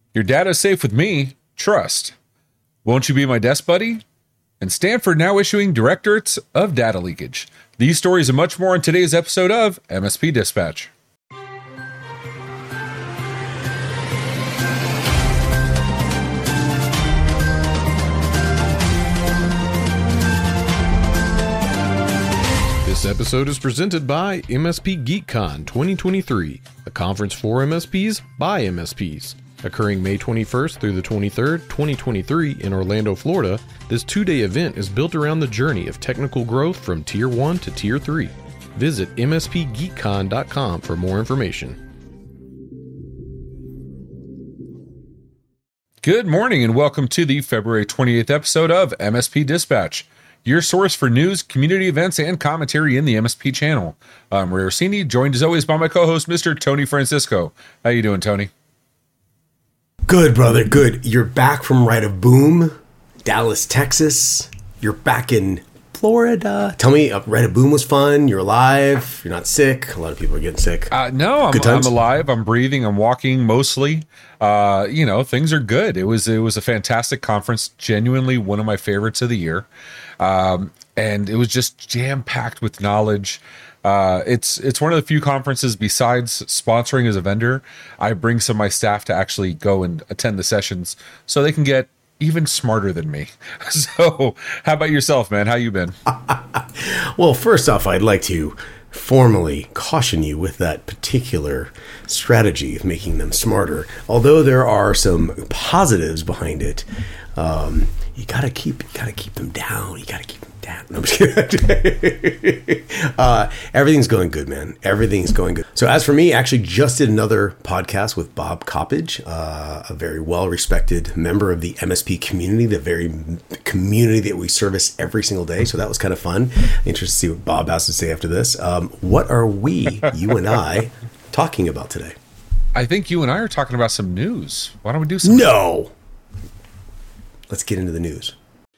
Your data is safe with me. Trust. Won't you be my desk buddy? And Stanford now issuing directorates of data leakage. These stories and much more in today's episode of MSP Dispatch. This episode is presented by MSP GeekCon 2023, a conference for MSPs by MSPs. Occurring May 21st through the 23rd, 2023 in Orlando, Florida, this two-day event is built around the journey of technical growth from Tier 1 to Tier 3. Visit mspgeekcon.com for more information. Good morning and welcome to the February 28th episode of MSP Dispatch, your source for news, community events, and commentary in the MSP channel. I'm Ray Orsini, joined as always by my co-host, Mr. Tony Francisco. How you doing, Tony? Good, brother, good. You're back from Right of Boom, Dallas, Texas. You're back in Florida. Tell me, Right of Boom was fun. You're alive. You're not sick. A lot of people are getting sick. No, I'm alive. I'm breathing. I'm walking mostly. Things are good. It was a fantastic conference. Genuinely one of my favorites of the year. And it was just jam-packed with knowledge. It's one of the few conferences besides sponsoring as a vendor, I bring some of my staff to actually go and attend the sessions so they can get even smarter than me. So how about yourself, man? How you been? Well, first off, I'd like to formally caution you with that particular strategy of making them smarter. Although there are some positives behind it, you gotta keep them down. You gotta keep them down. No, I'm just kidding. Everything's going good, man. Everything's going good. So as for me, I actually just did another podcast with Bob Coppage, a very well-respected member of the MSP community, the very community that we service every single day. So that was kind of fun. Interested to see what Bob has to say after this. What are you and I, talking about today? I think you and I are talking about some news. Why don't we do some? No. Let's get into the news.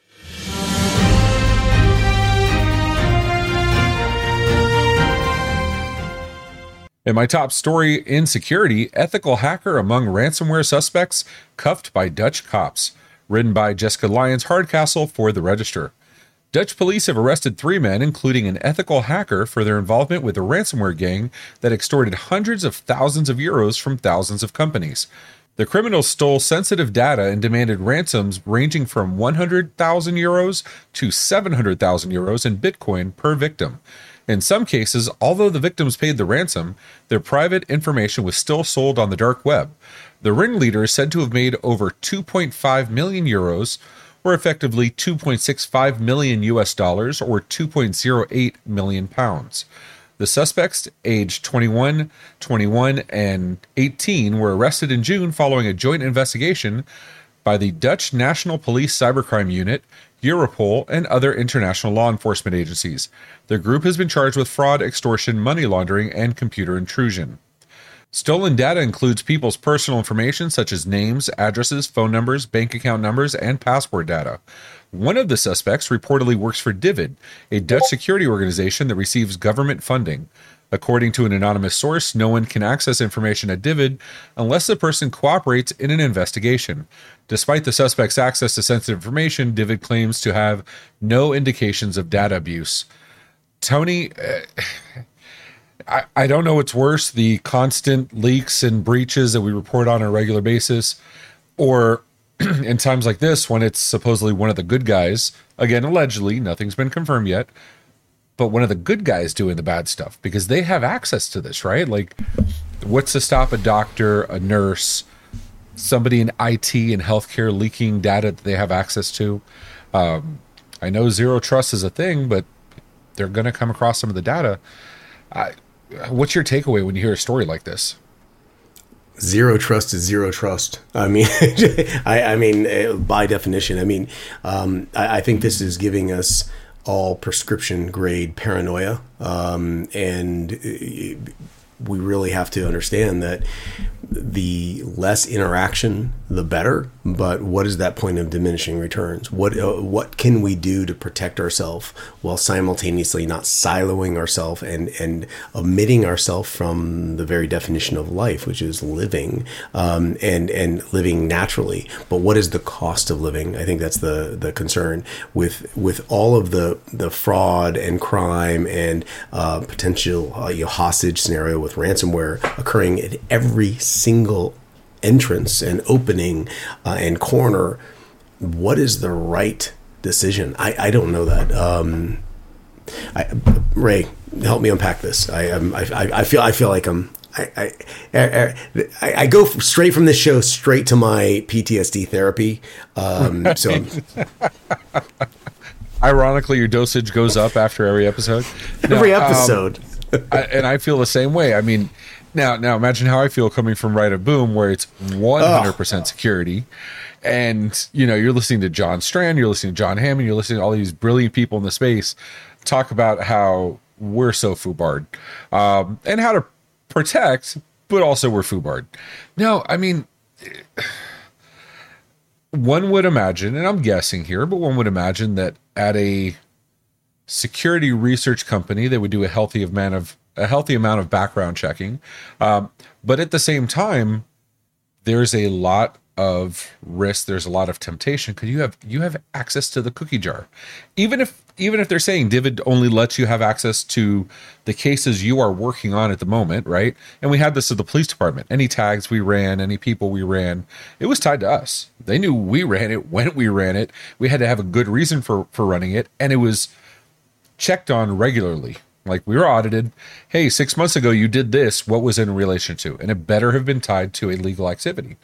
In my top story in security, ethical hacker among ransomware suspects cuffed by Dutch cops. Written by Jessica Lyons Hardcastle for The Register. Dutch police have arrested 3 men, including an ethical hacker, for their involvement with a ransomware gang that extorted hundreds of thousands of euros from thousands of companies. The criminals stole sensitive data and demanded ransoms ranging from 100,000 euros to 700,000 euros in Bitcoin per victim. In some cases, although the victims paid the ransom, their private information was still sold on the dark web. The ringleader is said to have made over 2.5 million euros, or effectively 2.65 million US dollars, or 2.08 million pounds. The suspects, aged 21, and 18, were arrested in June following a joint investigation by the Dutch National Police Cybercrime Unit, Europol, and other international law enforcement agencies. The group has been charged with fraud, extortion, money laundering, and computer intrusion. Stolen data includes people's personal information such as names, addresses, phone numbers, bank account numbers, and passport data. One of the suspects reportedly works for Divid, a Dutch security organization that receives government funding. According to an anonymous source, no one can access information at Divid unless the person cooperates in an investigation. Despite the suspect's access to sensitive information, Divid claims to have no indications of data abuse. Tony, I don't know what's worse, the constant leaks and breaches that we report on a regular basis, or in times like this when it's supposedly one of the good guys, again, allegedly, nothing's been confirmed yet, but one of the good guys doing the bad stuff, because they have access to this, right? Like, what's to stop a doctor, a nurse, somebody in IT and healthcare leaking data that they have access to? I know zero trust is a thing, but they're going to come across some of the data. What's your takeaway when you hear a story like this? Zero trust is zero trust. I mean, I mean, by definition, I think this is giving us all prescription grade paranoia. And we really have to understand that the less interaction, the better. But what is that point of diminishing returns? What can we do to protect ourselves while simultaneously not siloing ourselves and omitting ourselves from the very definition of life, which is living, and living naturally. But what is the cost of living? I think that's the concern with all of the fraud and crime and potential hostage scenario with ransomware occurring at every single entrance and opening and corner. What is the right decision? I don't know that. Ray, help me unpack this. I feel like I go straight from this show straight to my PTSD therapy. So ironically, your dosage goes up after every episode. Every episode. And I feel the same way. I mean, now imagine how I feel coming from Right of Boom, where it's 100% security. And, you're listening to John Strand, you're listening to John Hammond, you're listening to all these brilliant people in the space talk about how we're so foobarred, and how to protect, but also we're foobarred. Now, I mean, one would imagine, and I'm guessing here, but one would imagine that at a security research company, they would do a healthy amount of background checking. But at the same time, there's a lot of risk. There's a lot of temptation because you have access to the cookie jar. Even if they're saying Divid only lets you have access to the cases you are working on at the moment, right? And we had this at the police department. Any tags we ran, any people we ran, it was tied to us. They knew we ran it, when we ran it. We had to have a good reason for running it, and it was checked on regularly. Like, we were audited. Hey, 6 months ago you did this. What was in relation to? And it better have been tied to a legal activity.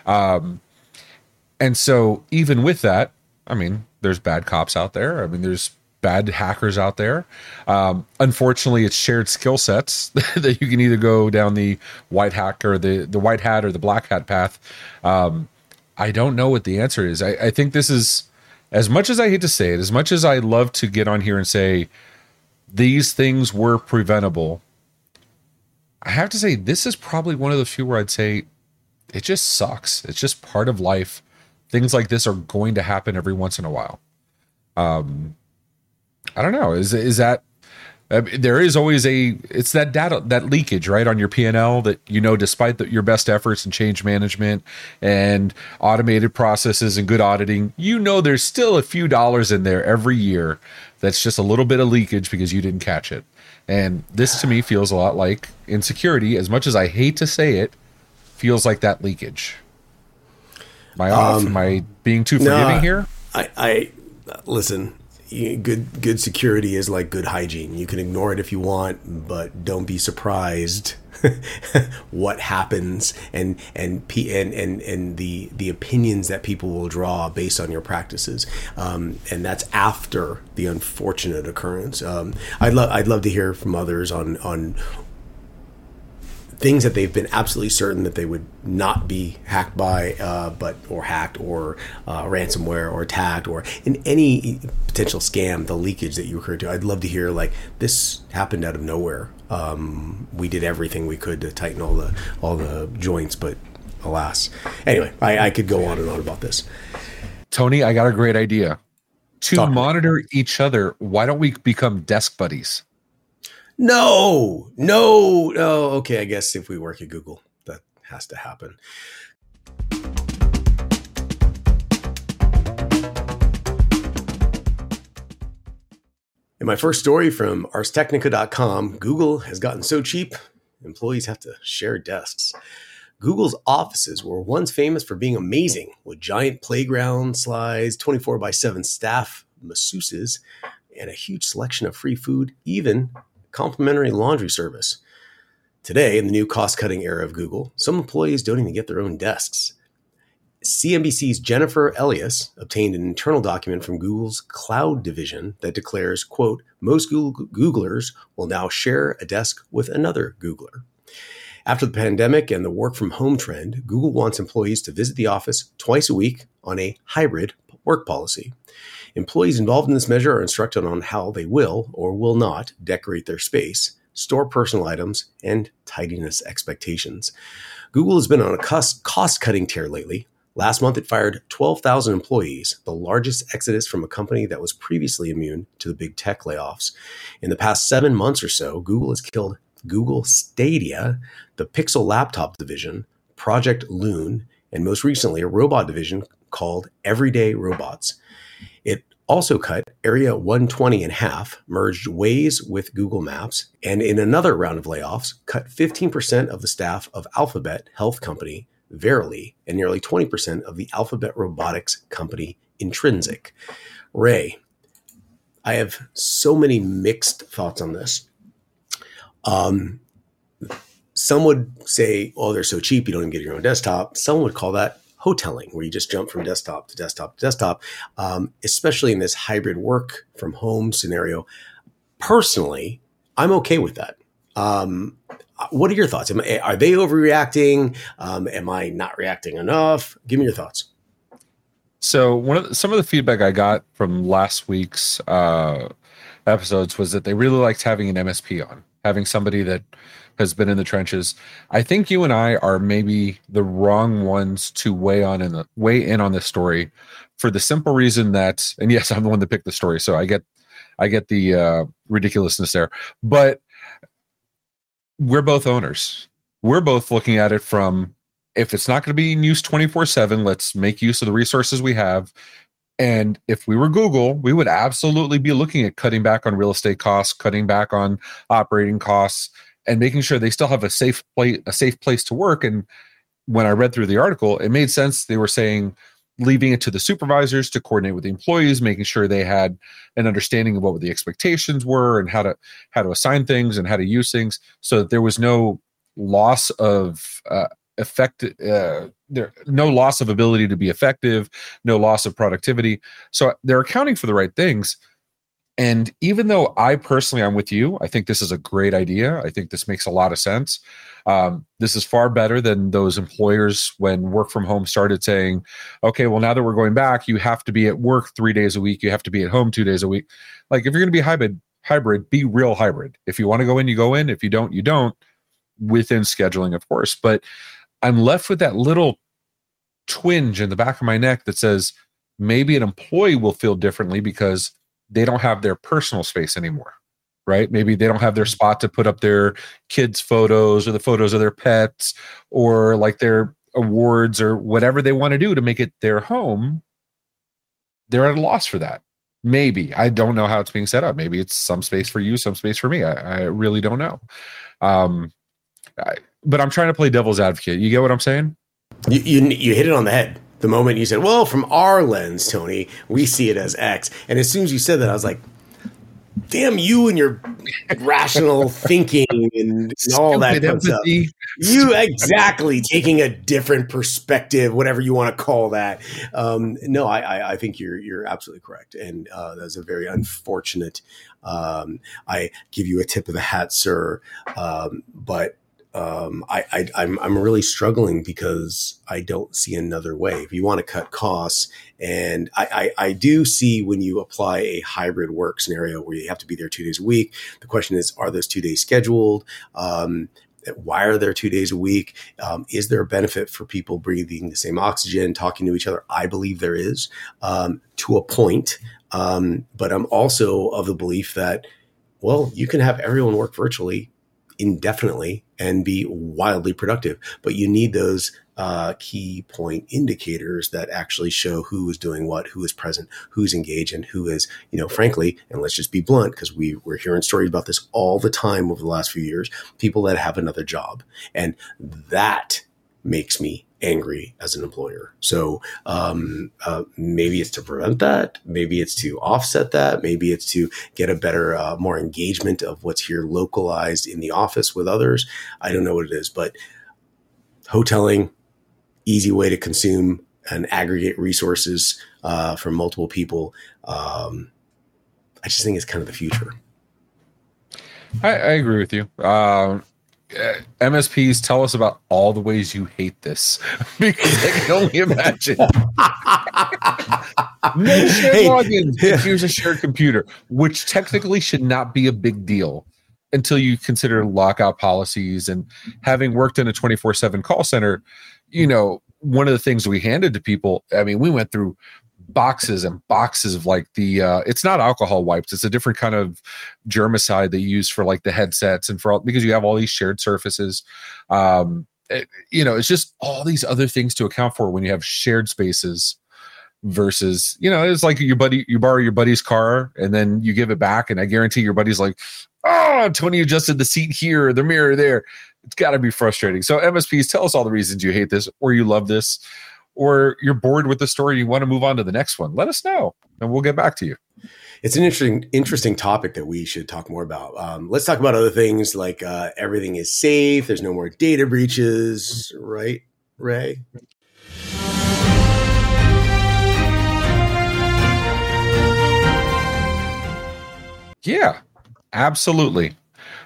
And so even with that, I mean, there's bad cops out there. I mean, there's bad hackers out there. Unfortunately, it's shared skill sets that you can either go down the white hat or the white hat or the black hat path. I don't know what the answer is. I think this is, as much as I hate to say it, as much as I love to get on here and say these things were preventable, I have to say this is probably one of the few where I'd say it just sucks. It's just part of life. Things like this are going to happen every once in a while. I don't know. Is that there is always it's that data, that leakage, right, on your P&L that, despite your best efforts and change management and automated processes and good auditing, there's still a few dollars in there every year that's just a little bit of leakage because you didn't catch it. And this to me feels a lot like insecurity. As much as I hate to say it, feels like that leakage. Am I off? Am I being too forgiving here? I listen. Good security is like good hygiene. You can ignore it if you want, but don't be surprised what happens and the opinions that people will draw based on your practices. And that's after the unfortunate occurrence. I'd love to hear from others on things that they've been absolutely certain that they would not be hacked by, or hacked or ransomware or attacked or in any potential scam, the leakage that you referred to. I'd love to hear, like, this happened out of nowhere. We did everything we could to tighten all the joints, but alas. Anyway, I could go on and on about this. Tony, I got a great idea. To monitor each other, why don't we become desk buddies? No. Okay, I guess if we work at Google, that has to happen. In my first story from ArsTechnica.com, Google has gotten so cheap, employees have to share desks. Google's offices were once famous for being amazing, with giant playground slides, 24/7 staff masseuses, and a huge selection of free food, even complimentary laundry service. Today, in the new cost-cutting era of Google, some employees don't even get their own desks. CNBC's Jennifer Elias obtained an internal document from Google's cloud division that declares, quote, most Googlers will now share a desk with another Googler. After the pandemic and the work from home trend, Google wants employees to visit the office twice a week on a hybrid work policy. Employees involved in this measure are instructed on how they will or will not decorate their space, store personal items, and tidiness expectations. Google has been on a cost-cutting tear lately. Last month, it fired 12,000 employees, the largest exodus from a company that was previously immune to the big tech layoffs. In the past 7 months or so, Google has killed Google Stadia, the Pixel laptop division, Project Loon, and most recently, a robot division called Everyday Robots. It also cut Area 120 in half, merged Waze with Google Maps, and in another round of layoffs, cut 15% of the staff of Alphabet health company Verily, and nearly 20% of the Alphabet robotics company Intrinsic. Ray, I have so many mixed thoughts on this. Some would say, oh, they're so cheap, you don't even get your own desktop. Some would call that hoteling, where you just jump from desktop to desktop to desktop, especially in this hybrid work from home scenario. Personally, I'm okay with that. What are your thoughts? Are they overreacting? Am I not reacting enough? Give me your thoughts. So some of the feedback I got from last week's episodes was that they really liked having an MSP on, having somebody that has been in the trenches. I think you and I are maybe the wrong ones to weigh in on this story, for the simple reason that, and yes, I'm the one that picked the story, so I get the ridiculousness there, but we're both owners. We're both looking at it from, if it's not going to be in use 24/7, let's make use of the resources we have. And if we were Google, we would absolutely be looking at cutting back on real estate costs, cutting back on operating costs, and making sure they still have a safe place to work. And when I read through the article, it made sense. They were saying leaving it to the supervisors to coordinate with the employees, making sure they had an understanding of what the expectations were and how to assign things and how to use things, so that there was no loss of no loss of ability to be effective, no loss of productivity. So they're accounting for the right things. And even though I personally, I'm with you, I think this is a great idea. I think this makes a lot of sense. This is far better than those employers when work from home started saying, okay, well, now that we're going back, you have to be at work 3 days a week. You have to be at home 2 days a week. Like, if you're going to be hybrid, be real hybrid. If you want to go in, you go in. If you don't, you don't, within scheduling, of course. But I'm left with that little twinge in the back of my neck that says maybe an employee will feel differently because they don't have their personal space anymore, right? Maybe they don't have their spot to put up their kids' photos or the photos of their pets or like their awards or whatever they want to do to make it their home. They're at a loss for that. Maybe. I don't know how it's being set up. Maybe it's some space for you, some space for me. I really don't know. But I'm trying to play devil's advocate. You get what I'm saying? You hit it on the head. The moment you said, well, from our lens, Tony, we see it as X. And as soon as you said that, I was like, damn you and your rational thinking and all that kind of stuff. You exactly taking a different perspective, whatever you want to call that. No, I think you're absolutely correct. And that's a very unfortunate. I give you a tip of the hat, sir. But I'm really struggling because I don't see another way. If you want to cut costs, and I do see when you apply a hybrid work scenario where you have to be there 2 days a week, the question is, are those 2 days scheduled? Why are there 2 days a week? Is there a benefit for people breathing the same oxygen, talking to each other? I believe there is, to a point. But I'm also of the belief that, well, you can have everyone work virtually indefinitely and be wildly productive, but you need those key point indicators that actually show who is doing what, who is present, who's engaged, and who is, frankly, and let's just be blunt, because we're hearing stories about this all the time over the last few years, people that have another job. And that makes me angry as an employer. So maybe it's to prevent that. Maybe it's to offset that. Maybe it's to get a better, more engagement of what's here localized in the office with others. I don't know what it is, but hoteling, easy way to consume and aggregate resources from multiple people. I just think it's kind of the future. I agree with you. MSPs, tell us about all the ways you hate this, because I can only imagine. No shared logins. Here's a shared computer, which technically should not be a big deal. until you consider lockout policies. And having worked in a 24/7 call center, one of the things we handed to people, I mean, we went through boxes and boxes of like it's not alcohol wipes, it's a different kind of germicide they use for like the headsets and because you have all these shared surfaces. It's just all these other things to account for when you have shared spaces versus, it's like you borrow your buddy's car and then you give it back, and I guarantee your buddy's like, oh, Tony adjusted the seat here, the mirror there. It's got to be frustrating. So MSPs, tell us all the reasons you hate this, or you love this, or you're bored with the story and you want to move on to the next one. Let us know and we'll get back to you. It's an interesting topic that we should talk more about. Let's talk about other things like everything is safe. There's no more data breaches, right, Ray? Yeah, absolutely.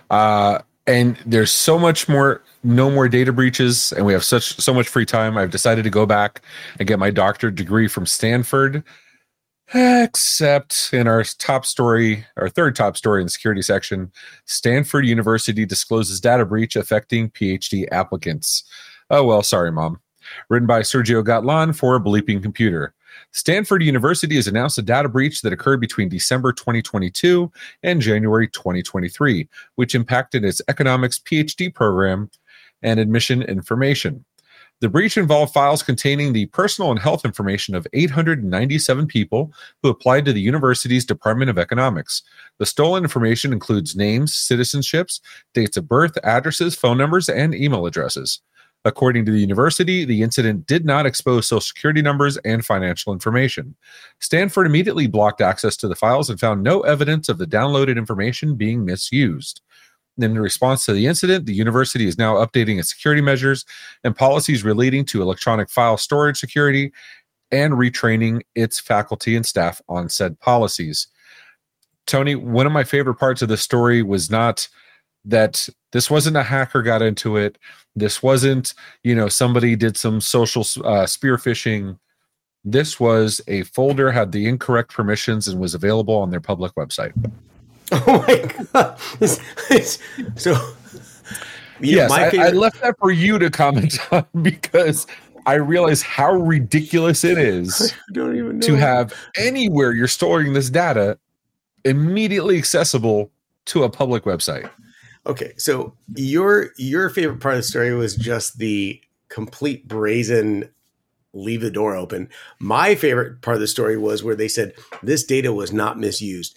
And there's so much more, no more data breaches, and we have so much free time. I've decided to go back and get my doctorate degree from Stanford, except in our third top story in the security section, Stanford University discloses data breach affecting PhD applicants. Oh, well, sorry, Mom. Written by Sergio Gatlan for Bleeping Computer. Stanford University has announced a data breach that occurred between December 2022 and January 2023, which impacted its economics PhD program and admission information. The breach involved files containing the personal and health information of 897 people who applied to the university's Department of Economics. The stolen information includes names, citizenships, dates of birth, addresses, phone numbers, and email addresses. According to the university, the incident did not expose social security numbers and financial information. Stanford immediately blocked access to the files and found no evidence of the downloaded information being misused. In response to the incident, the university is now updating its security measures and policies relating to electronic file storage security and retraining its faculty and staff on said policies. Tony, one of my favorite parts of the story was not that this wasn't a hacker got into it. This wasn't, somebody did some social spear phishing. This was a folder, had the incorrect permissions, and was available on their public website. Oh my God. So, yes, I left that for you to comment on because I realize how ridiculous it is to have anywhere you're storing this data immediately accessible to a public website. Okay, so your favorite part of the story was just the complete brazen leave the door open. My favorite part of the story was where they said this data was not misused.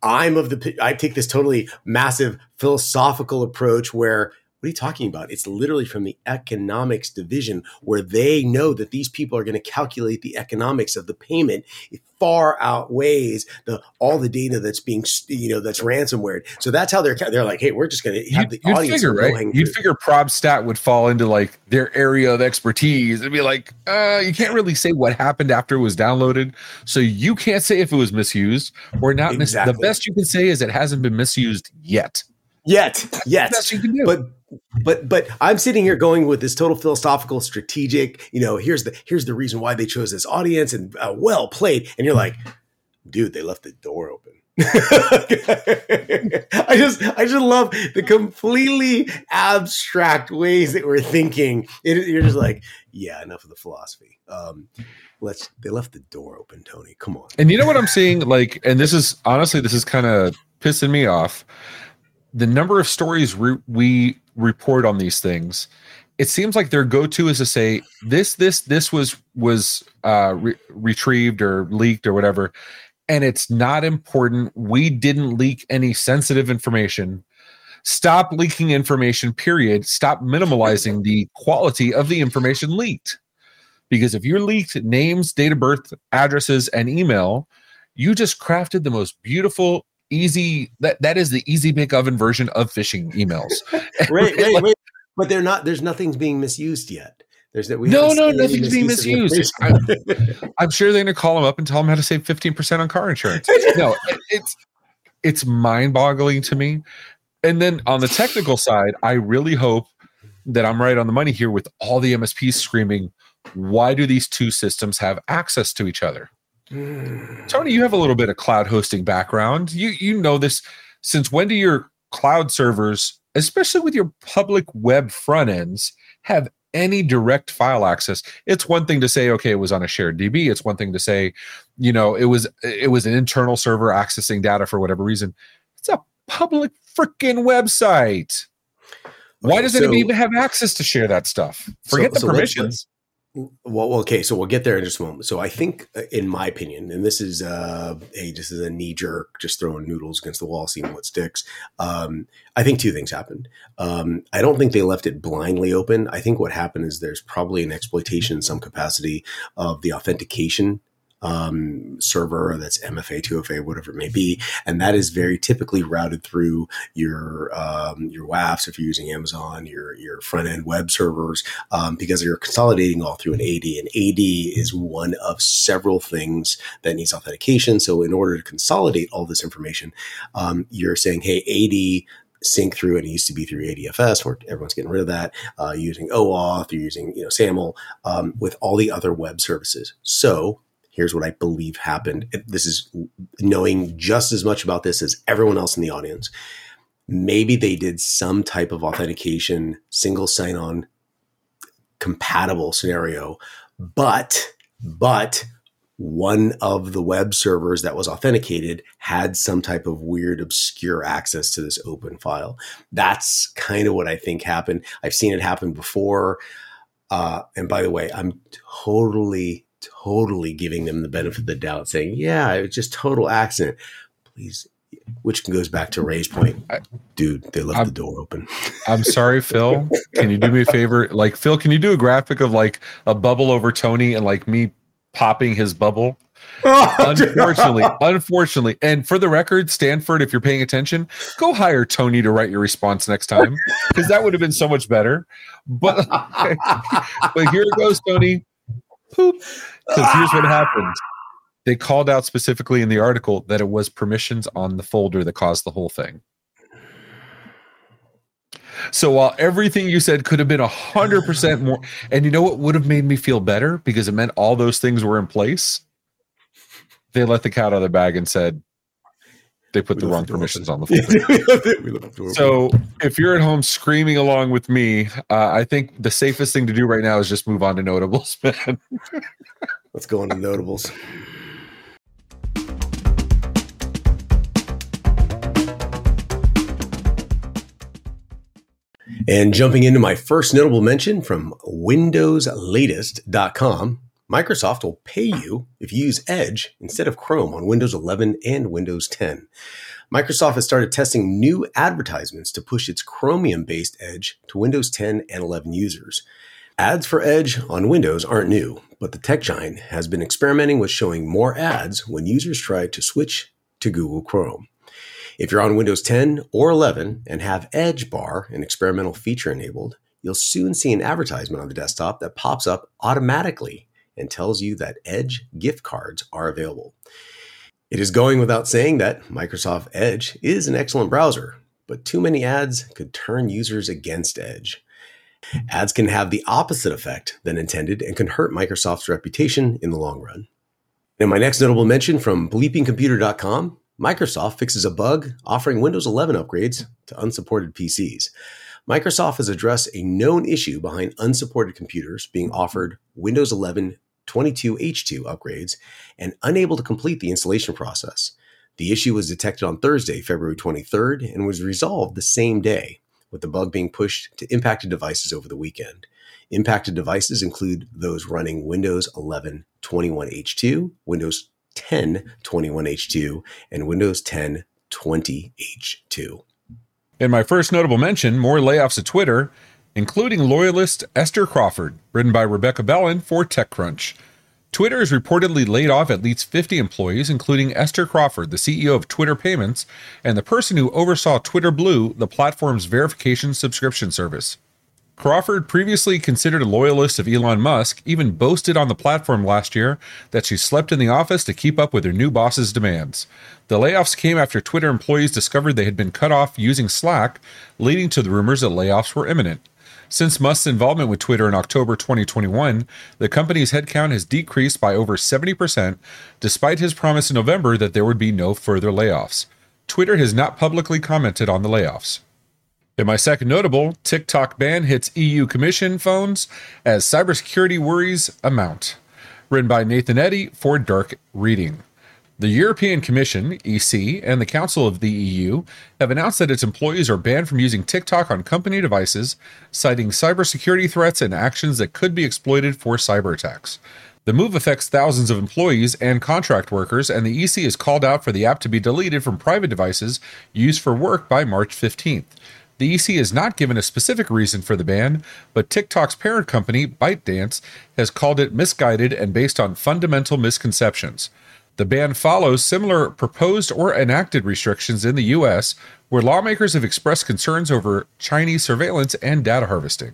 I take this totally massive philosophical approach where, what are you talking about? It's literally from the economics division where they know that these people are going to calculate the economics of the payment. It far outweighs all the data that's being, that's ransomware. So that's how they're like, hey, we're just going to have the audience. Figure, right? You'd figure ProbStat would fall into like their area of expertise. It'd be like, you can't really say what happened after it was downloaded. So you can't say if it was misused or not. Exactly. The best you can say is it hasn't been misused yet. Yes. Best you can do. But I'm sitting here going with this total philosophical, strategic, here's the reason why they chose this audience and well played. And you're like, dude, they left the door open. I just love the completely abstract ways that we're thinking. You're just like, yeah, enough of the philosophy. They left the door open, Tony. Come on. And you know what I'm seeing? And this is kind of pissing me off. The number of stories we report on these things, it seems like their go-to is to say this was retrieved or leaked or whatever, and it's not important. We didn't leak any sensitive information. Stop leaking information, period. Stop minimalizing the quality of the information leaked. Because if you leaked names, date of birth, addresses, and email, you just crafted the most beautiful, easy, that is the easy bake oven version of phishing emails. Wait. But there's nothing's being misused yet. Nothing's being misused. I'm sure they're going to call them up and tell them how to save 15% on car insurance. No, it's mind-boggling to me. And then on the technical side, I really hope that I'm right on the money here with all the MSPs screaming, why do these two systems have access to each other? Tony, you have a little bit of cloud hosting background. You know this. Since when do your cloud servers, especially with your public web front ends, have any direct file access. It's one thing to say, okay, it was on a shared DB. It's one thing to say, it was an internal server accessing data for whatever reason. It's a public freaking website. Why does anybody even have access to share that stuff? Forget the permissions. Well, okay, so we'll get there in just a moment. So I think, in my opinion, and this is just as a knee jerk, just throwing noodles against the wall, seeing what sticks. I think two things happened. I don't think they left it blindly open. I think what happened is there's probably an exploitation in some capacity of the authentication server that's MFA, 2FA, whatever it may be, and that is very typically routed through your WAFs if you're using Amazon, your front end web servers, because you're consolidating all through an AD, and AD is one of several things that needs authentication. So in order to consolidate all this information, you're saying, hey, AD sync through, and it used to be through ADFS, where everyone's getting rid of that, using OAuth, you're using SAML, with all the other web services. So here's what I believe happened. This is knowing just as much about this as everyone else in the audience. Maybe they did some type of authentication, single sign-on compatible scenario, but one of the web servers that was authenticated had some type of weird, obscure access to this open file. That's kind of what I think happened. I've seen it happen before. And by the way, I'm totally giving them the benefit of the doubt, saying, yeah, it was just total accident. Please, which goes back to Ray's point. Dude, they left the door open. I'm sorry, Phil. Can you do me a favor? Like, Phil, can you do a graphic of like a bubble over Tony and like me popping his bubble? Unfortunately. And for the record, Stanford, if you're paying attention, go hire Tony to write your response next time, because that would have been so much better. But here it goes, Tony. Poop. Because here's what happened. They called out specifically in the article that it was permissions on the folder that caused the whole thing. So while everything you said could have been 100% more, and you know what would have made me feel better, because it meant all those things were in place, they let the cat out of the bag and said they put the wrong permissions on the folder. So if you're at home screaming along with me, I think the safest thing to do right now is just move on to Notables, man. Let's go on to Notables. And jumping into my first notable mention from WindowsLatest.com, Microsoft will pay you if you use Edge instead of Chrome on Windows 11 and Windows 10. Microsoft has started testing new advertisements to push its Chromium-based Edge to Windows 10 and 11 users. Ads for Edge on Windows aren't new, but the tech giant has been experimenting with showing more ads when users try to switch to Google Chrome. If you're on Windows 10 or 11 and have Edge Bar, an experimental feature enabled, you'll soon see an advertisement on the desktop that pops up automatically and tells you that Edge gift cards are available. It is going without saying that Microsoft Edge is an excellent browser, but too many ads could turn users against Edge. Ads can have the opposite effect than intended and can hurt Microsoft's reputation in the long run. In my next notable mention from bleepingcomputer.com, Microsoft fixes a bug offering Windows 11 upgrades to unsupported PCs. Microsoft has addressed a known issue behind unsupported computers being offered Windows 11 22H2 upgrades and unable to complete the installation process. The issue was detected on Thursday, February 23rd, and was resolved the same day, with the bug being pushed to impacted devices over the weekend. Impacted devices include those running Windows 11 21H2, Windows 10 21H2, and Windows 10 20H2. In my first notable mention, more layoffs at Twitter, including loyalist Esther Crawford, written by Rebecca Bellin for TechCrunch. Twitter has reportedly laid off at least 50 employees, including Esther Crawford, the CEO of Twitter Payments, and the person who oversaw Twitter Blue, the platform's verification subscription service. Crawford, previously considered a loyalist of Elon Musk, even boasted on the platform last year that she slept in the office to keep up with her new boss's demands. The layoffs came after Twitter employees discovered they had been cut off using Slack, leading to the rumors that layoffs were imminent. Since Musk's involvement with Twitter in October 2021, the company's headcount has decreased by over 70%, despite his promise in November that there would be no further layoffs. Twitter has not publicly commented on the layoffs. In my second notable, TikTok ban hits EU Commission phones as cybersecurity worries amount. Written by Nathan Eddy for Dark Reading. The European Commission, EC, and the Council of the EU have announced that its employees are banned from using TikTok on company devices, citing cybersecurity threats and actions that could be exploited for cyber attacks. The move affects thousands of employees and contract workers, and the EC has called out for the app to be deleted from private devices used for work by March 15th. The EC has not given a specific reason for the ban, but TikTok's parent company, ByteDance, has called it misguided and based on fundamental misconceptions. The ban follows similar proposed or enacted restrictions in the U.S., where lawmakers have expressed concerns over Chinese surveillance and data harvesting.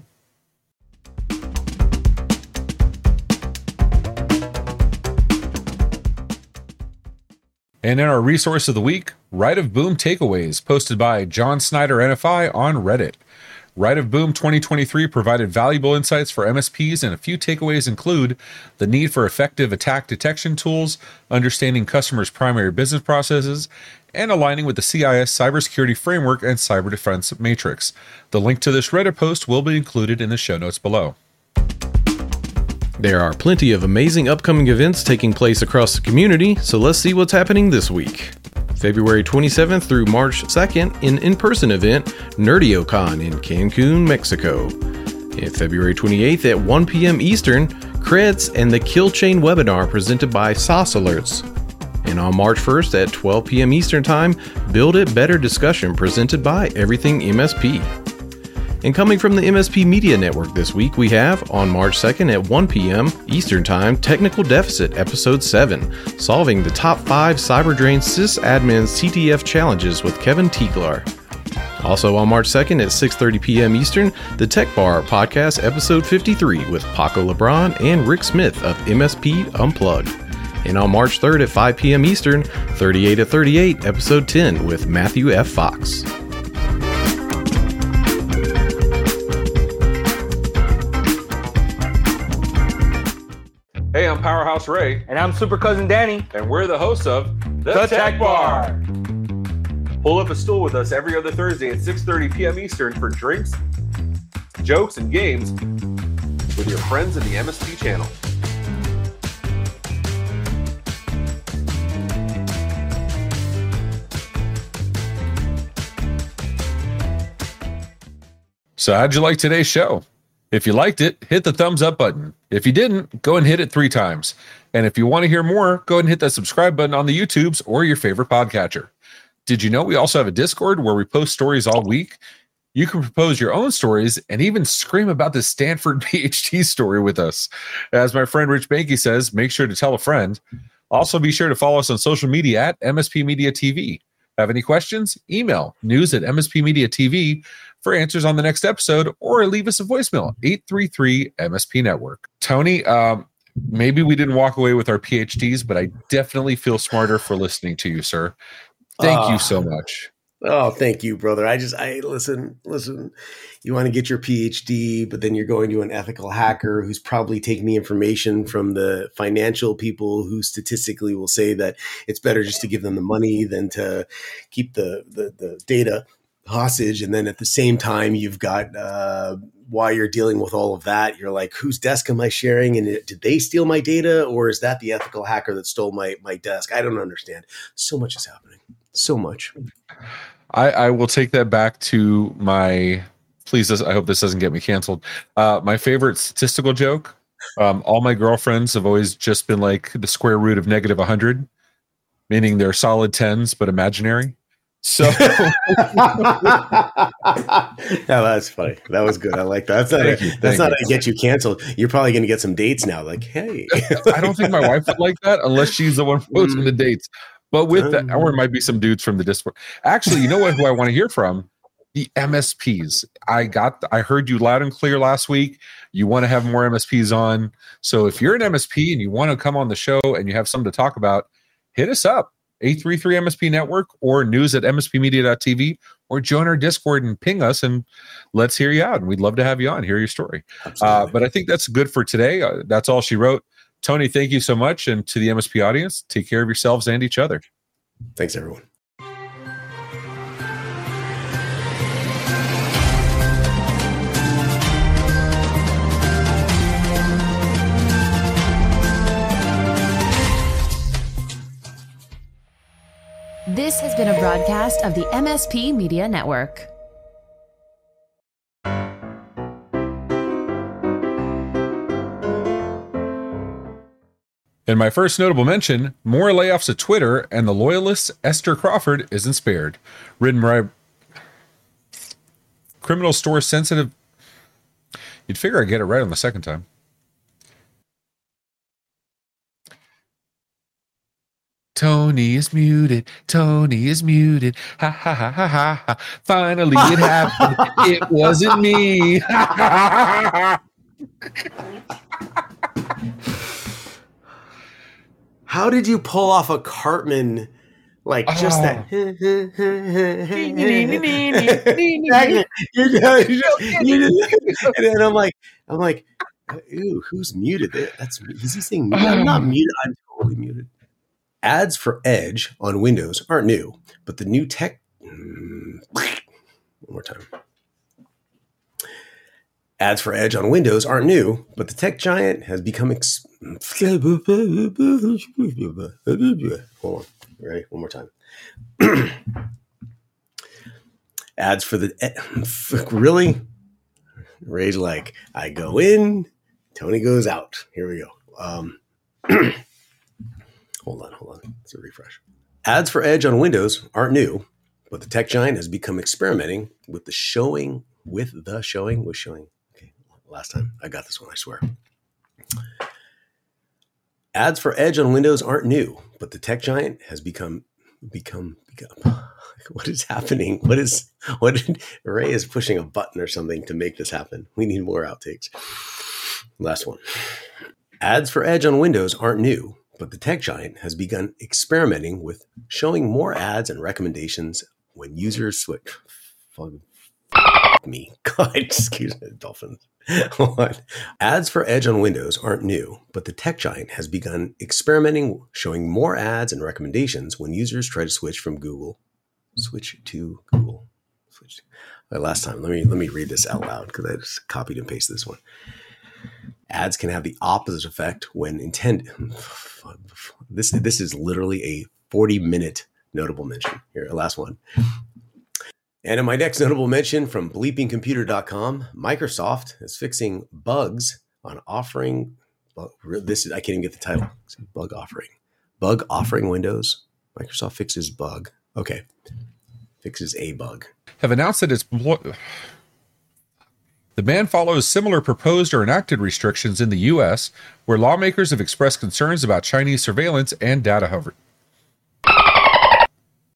And in our resource of the week, Right of Boom takeaways, posted by John Snyder NFI on Reddit. Right of Boom 2023 provided valuable insights for MSPs, and a few takeaways include the need for effective attack detection tools, understanding customers' primary business processes, and aligning with the CIS cybersecurity framework and cyber defense matrix. The link to this Reddit post will be included in the show notes below. There are plenty of amazing upcoming events taking place across the community, so let's see what's happening this week. February 27th through March 2nd, an in-person event, NerdioCon in Cancun, Mexico. And February 28th at 1 p.m. Eastern, Creds and the Kill Chain webinar presented by SOS Alerts. And on March 1st at 12 p.m. Eastern Time, Build It Better discussion presented by Everything MSP. And coming from the MSP Media Network this week, we have, on March 2nd at 1 p.m. Eastern Time, Technical Deficit Episode 7, Solving the Top 5 CyberDrain Sysadmin CTF Challenges with Kevin Tieglar. Also on March 2nd at 6:30 p.m. Eastern, the Tech Bar Podcast Episode 53 with Paco LeBron and Rick Smith of MSP Unplugged. And on March 3rd at 5 p.m. Eastern, 38 at 38, Episode 10 with Matthew F. Fox. Hey, I'm Powerhouse Ray. And I'm Super Cousin Danny. And we're the hosts of The Tech Bar. Pull up a stool with us every other Thursday at 6:30 p.m. Eastern for drinks, jokes, and games with your friends in the MSP channel. So how'd you like today's show? If you liked it, hit the thumbs up button. If you didn't, go and hit it 3 times. And if you want to hear more, go ahead and hit that subscribe button on the YouTubes or your favorite podcatcher. Did you know we also have a Discord where we post stories all week? You can propose your own stories and even scream about the Stanford PhD story with us. As my friend Rich Banky says, make sure to tell a friend. Also, be sure to follow us on social media at MSP Media TV. Have any questions? Email news@mspmediatv for answers on the next episode, or leave us a voicemail, 833 MSP Network. Tony, maybe we didn't walk away with our PhDs, but I definitely feel smarter for listening to you, sir. Thank you so much. Oh, thank you, brother. I listen, you want to get your PhD, but then you're going to an ethical hacker who's probably taking the information from the financial people who statistically will say that it's better just to give them the money than to keep the data hostage. And then at the same time, you've got, while you're dealing with all of that, you're like, whose desk am I sharing? And did they steal my data? Or is that the ethical hacker that stole my desk? I don't understand. So much is happening. So much. I will take that back to my, I hope this doesn't get me canceled. My favorite statistical joke. All my girlfriends have always just been like the square root of negative 100, meaning they're solid 10s, but imaginary. So yeah, that's funny. That was good. I like that. That's not how to get you canceled. You're probably going to get some dates now. Like, hey, I don't think my wife would like that unless she's the one posting the dates. But with that, or it might be some dudes from the Discord. Actually, you know what? Who I want to hear from? The MSPs. I heard you loud and clear last week. You want to have more MSPs on. So if you're an MSP and you want to come on the show and you have something to talk about, hit us up. 833 MSP Network or news@mspmedia.tv, or join our Discord and ping us and let's hear you out. And we'd love to have you on, hear your story. But I think that's good for today. That's all she wrote. Tony, thank you so much. And to the MSP audience, take care of yourselves and each other. Thanks, everyone. This has been a broadcast of the MSP Media Network. In my first notable mention, more layoffs at Twitter, and the loyalist Esther Crawford isn't spared. Written by criminal store sensitive. You'd figure I'd get it right on the second time. Tony is muted. Tony is muted. Ha ha ha ha ha ha. Finally it happened. It wasn't me. How did you pull off a Cartman, like just that? And I'm like, ooh, who's muted? Is he saying muted? I'm not muted. I'm totally muted. Ads for Edge on Windows aren't new, but the new tech. One more time. Ads for Edge on Windows aren't new, but the tech giant has become. Hold on. Ready? One more time. Ads for the. Really? Rage like, I go in, Tony goes out. Here we go. Hold on. It's a refresh. Ads for Edge on Windows aren't new, but the tech giant has become experimenting with showing. Okay, last time I got this one, I swear. Ads for Edge on Windows aren't new, but the tech giant has become. What is happening? Ray is pushing a button or something to make this happen. We need more outtakes. Last one. Ads for Edge on Windows aren't new, but the tech giant has begun experimenting with showing more ads and recommendations when users switch. Fuck me. God, excuse me, dolphins. Ads for Edge on Windows aren't new, but the tech giant has begun experimenting, showing more ads and recommendations when users try to switch to Google. Last time, let me read this out loud because I just copied and pasted this one. Ads can have the opposite effect when intended. This is literally a 40-minute notable mention. Here, last one. And in my next notable mention from bleepingcomputer.com, Microsoft is fixing bugs on offering. I can't even get the title. It's bug offering Windows. Microsoft fixes bug. Okay. Fixes a bug. Have announced that the ban follows similar proposed or enacted restrictions in the U.S., where lawmakers have expressed concerns about Chinese surveillance and data